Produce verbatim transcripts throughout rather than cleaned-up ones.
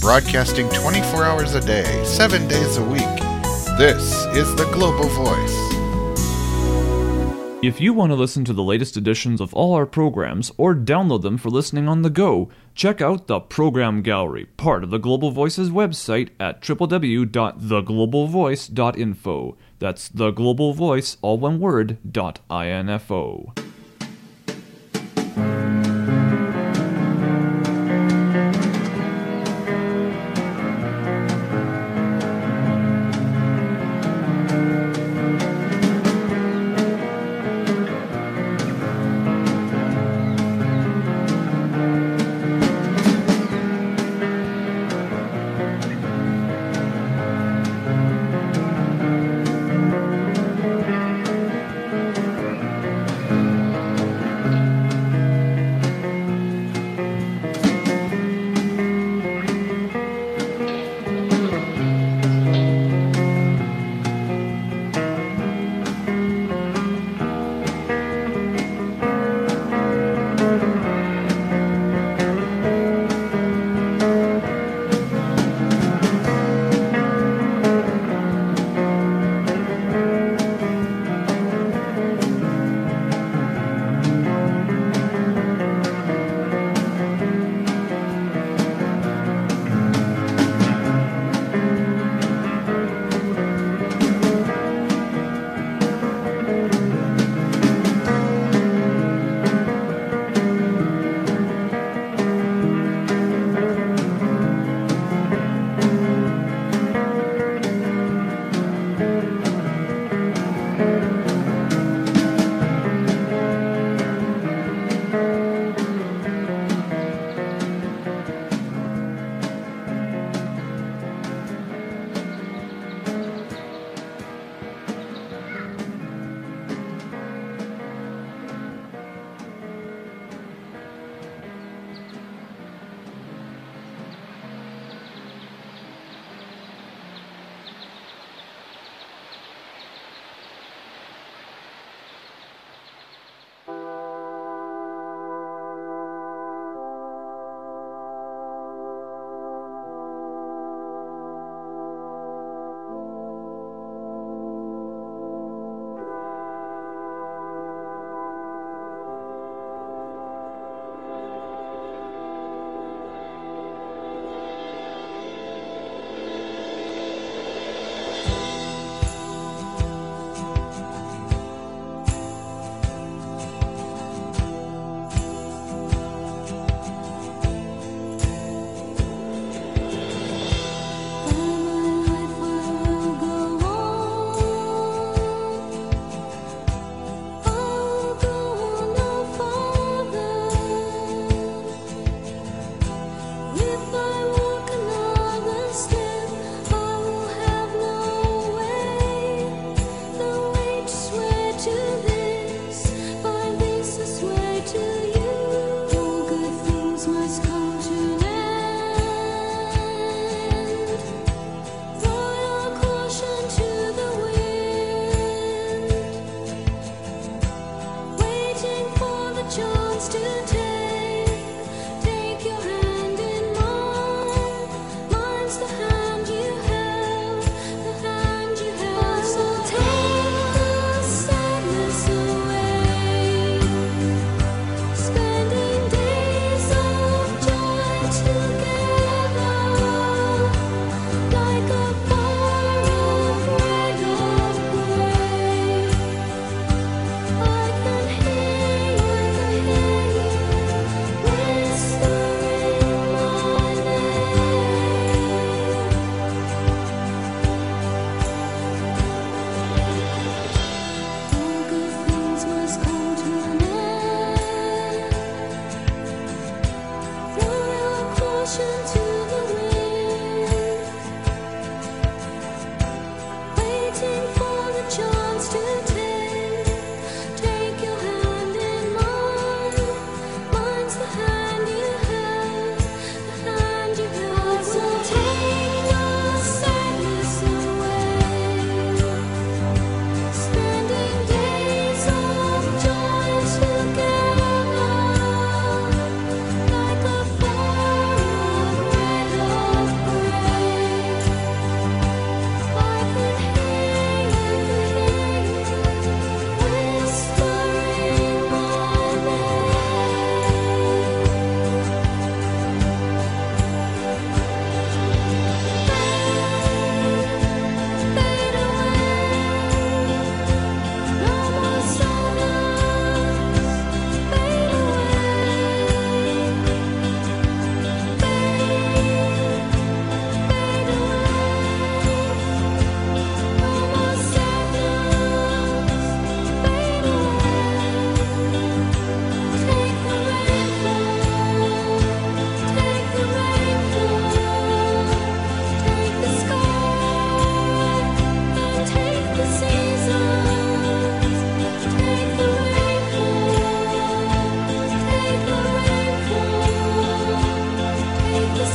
broadcasting twenty-four hours a day, seven days a week. This is the Global Voice. If you want to listen to the latest editions of all our programs or download them for listening on the go, check out the Program Gallery, part of the Global Voice's website at w w w dot the global voice dot info. That's the Global Voice, all one word, dot info.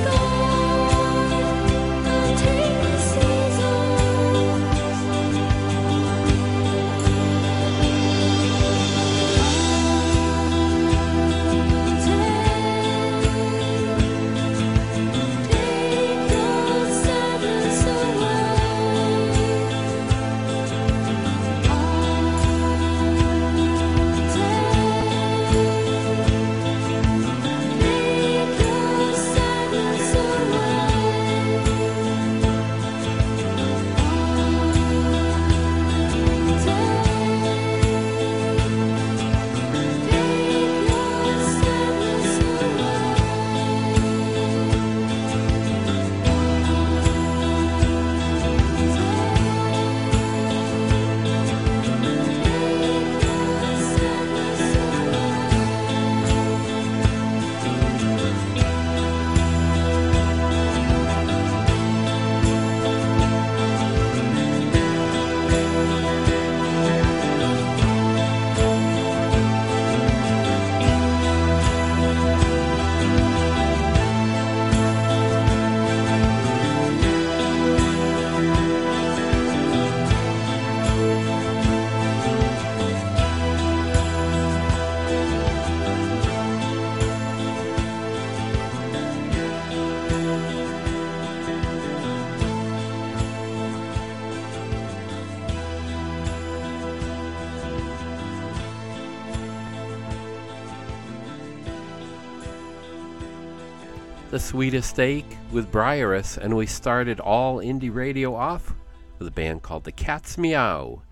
The Sweetest Steak with Briarus, and we started All Indie Radio off with a band called the Cats Meow,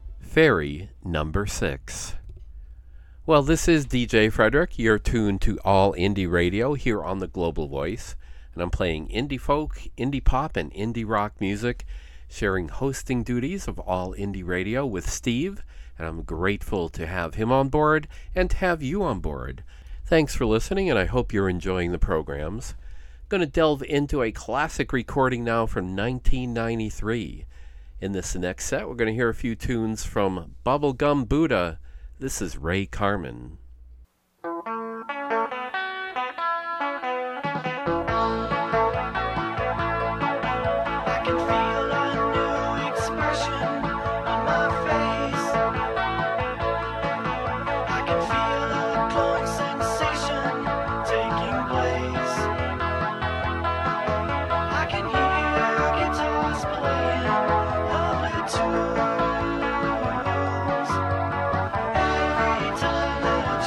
Fairy number six. Well, this is D J Frederick. You're tuned to All Indie Radio here on the Global Voice, and I'm playing indie folk, indie pop, and indie rock music, sharing hosting duties of All Indie Radio with Steve, and I'm grateful to have him on board and to have you on board. Thanks for listening, and I hope you're enjoying the programs. Going to delve into a classic recording now from nineteen ninety-three. In this next set, we're going to hear a few tunes from Bubblegum Buddha. This is Ray Carmen. Every time that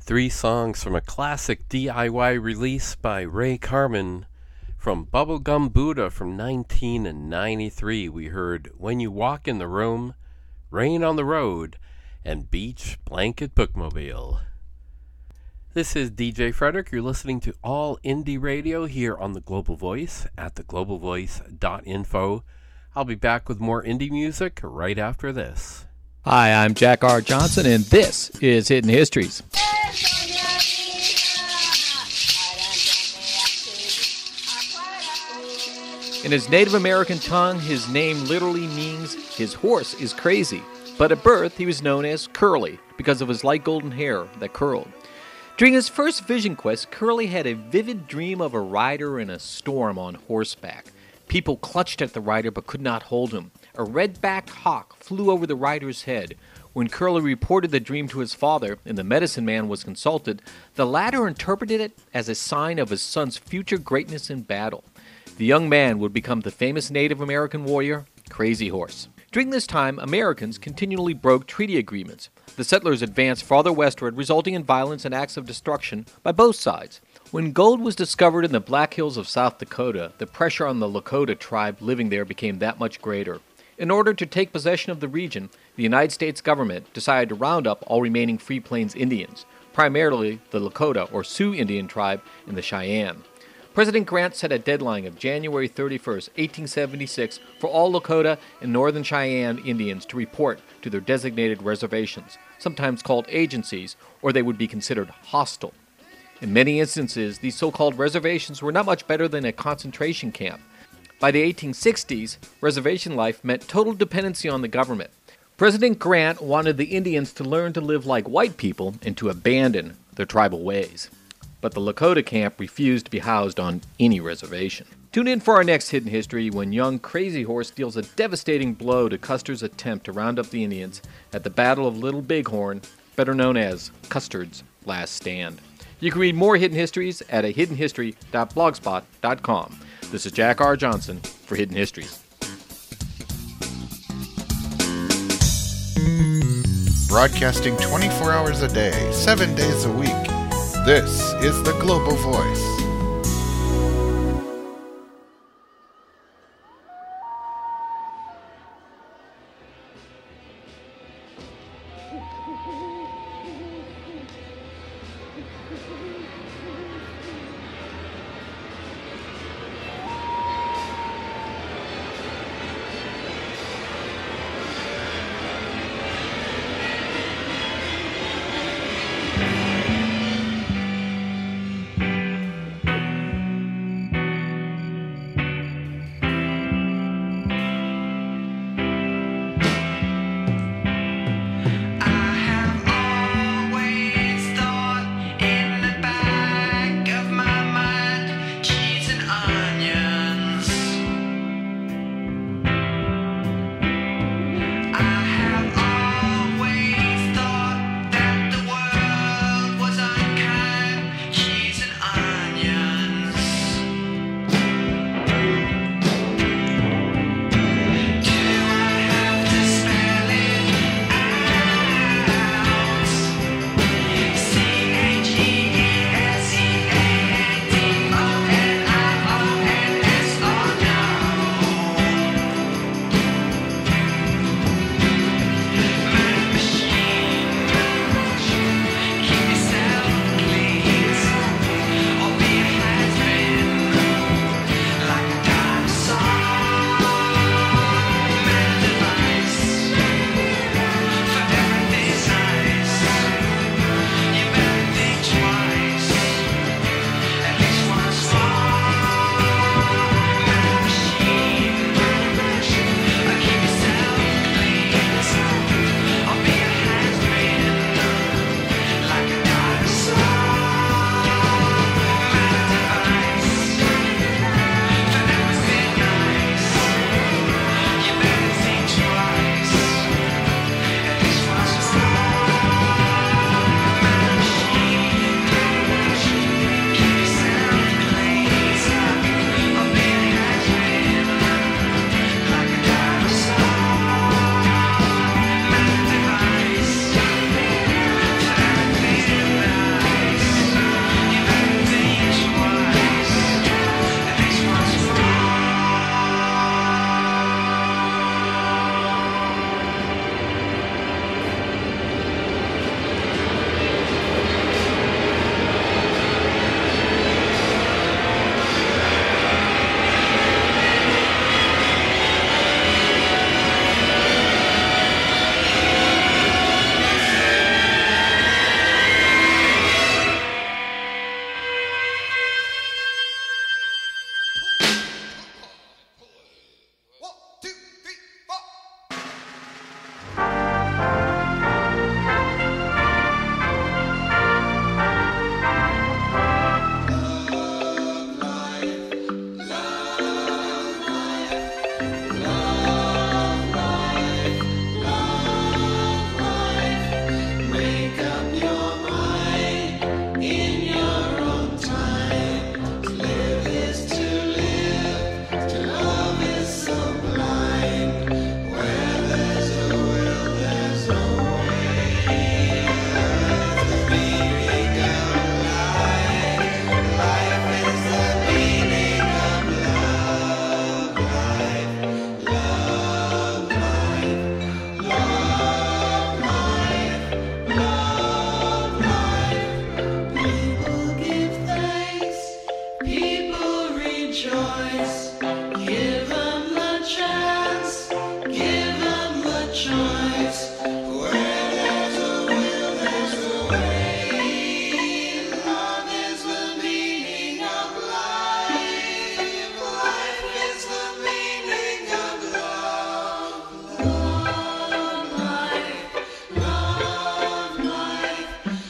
Three songs from a classic D I Y release by Ray Carmen. From Bubblegum Buddha from nineteen ninety-three, we heard When You Walk in the Room, Rain on the Road, and Beach Blanket Bookmobile. This is D J Frederick. You're listening to All Indie Radio here on The Global Voice at the global voice dot info. I'll be back with more indie music right after this. Hi, I'm Jack R. Johnson, and this is Hidden Histories. In his Native American tongue, his name literally means his horse is crazy. But at birth, he was known as Curly because of his light golden hair that curled. During his first vision quest, Curly had a vivid dream of a rider in a storm on horseback. People clutched at the rider but could not hold him. A red-backed hawk flew over the rider's head. When Curly reported the dream to his father and the medicine man was consulted, the latter interpreted it as a sign of his son's future greatness in battle. The young man would become the famous Native American warrior, Crazy Horse. During this time, Americans continually broke treaty agreements. The settlers advanced farther westward, resulting in violence and acts of destruction by both sides. When gold was discovered in the Black Hills of South Dakota, the pressure on the Lakota tribe living there became that much greater. In order to take possession of the region, the United States government decided to round up all remaining Free Plains Indians, primarily the Lakota or Sioux Indian tribe and the Cheyenne. President Grant set a deadline of January thirty-first, eighteen seventy-six for all Lakota and Northern Cheyenne Indians to report to their designated reservations, sometimes called agencies, or they would be considered hostile. In many instances, these so-called reservations were not much better than a concentration camp. By the eighteen sixties, reservation life meant total dependency on the government. President Grant wanted the Indians to learn to live like white people and to abandon their tribal ways. But the Lakota camp refused to be housed on any reservation. Tune in for our next Hidden History when young Crazy Horse deals a devastating blow to Custer's attempt to round up the Indians at the Battle of Little Bighorn, better known as Custer's Last Stand. You can read more Hidden Histories at a hidden history dot blogspot dot com. This is Jack R. Johnson for Hidden Histories. Broadcasting twenty-four hours a day, seven days a week. This is the Global Voice.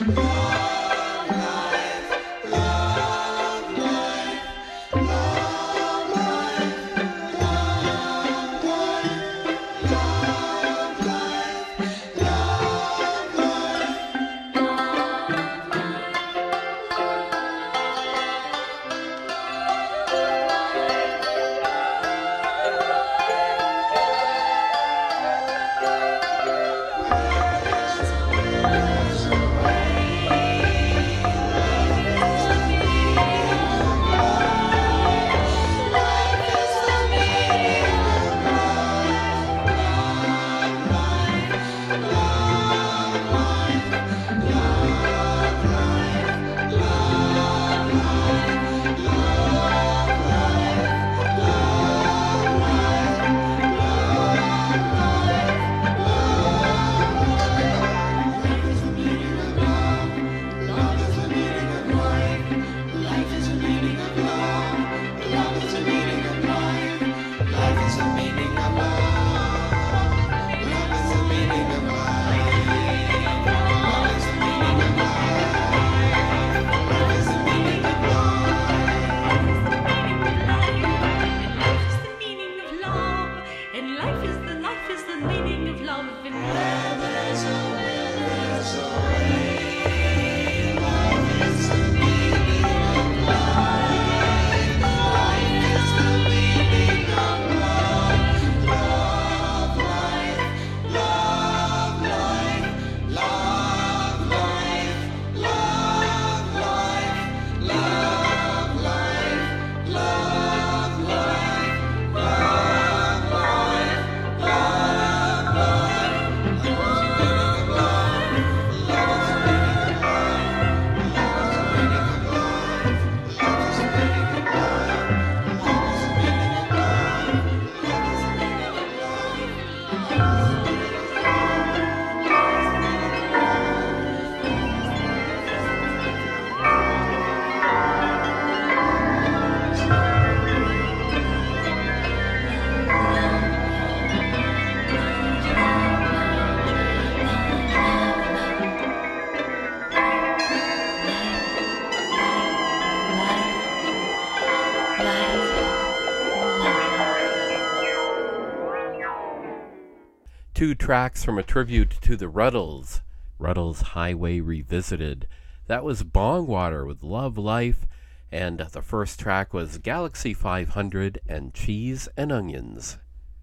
Two tracks from a tribute to the Ruddles, Ruddles Highway Revisited. That was Bongwater with Love Life, and the first track was Galaxy five hundred and Cheese and Onions.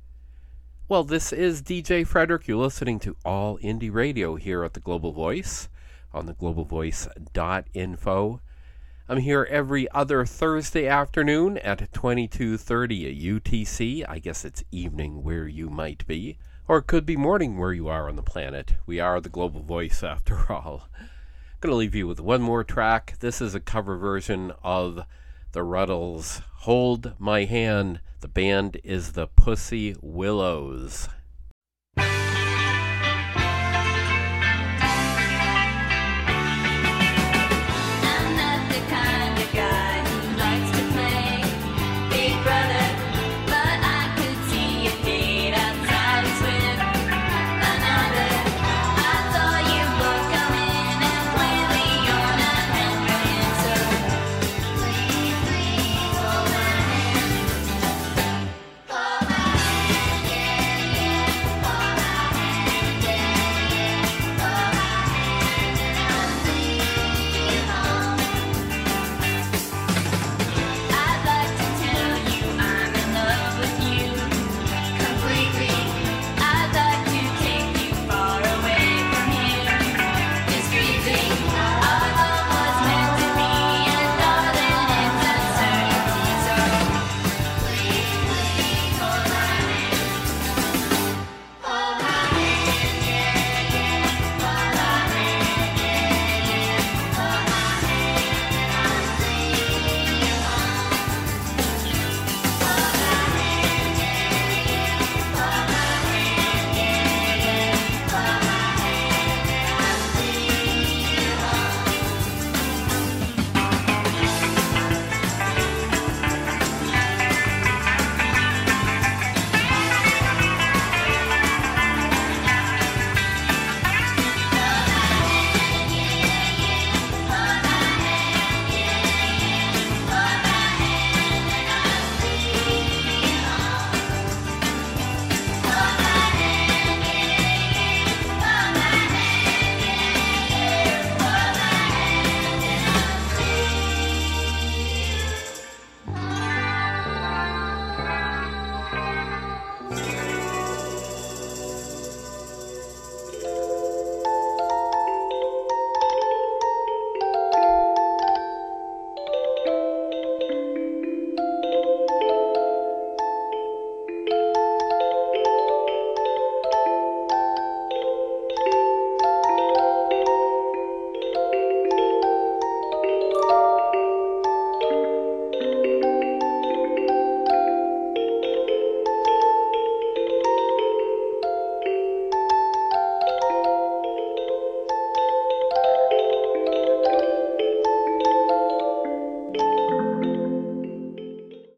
Well, this is D J Frederick. You're listening to All Indie Radio here at the Global Voice on the global voice dot info. I'm here every other Thursday afternoon at twenty-two thirty U T C. I guess it's evening where you might be. Or it could be morning where you are on the planet. We are the Global Voice after all. I'm going to leave you with one more track. This is a cover version of the Ruddles' Hold My Hand. The band is the Pussy Willows.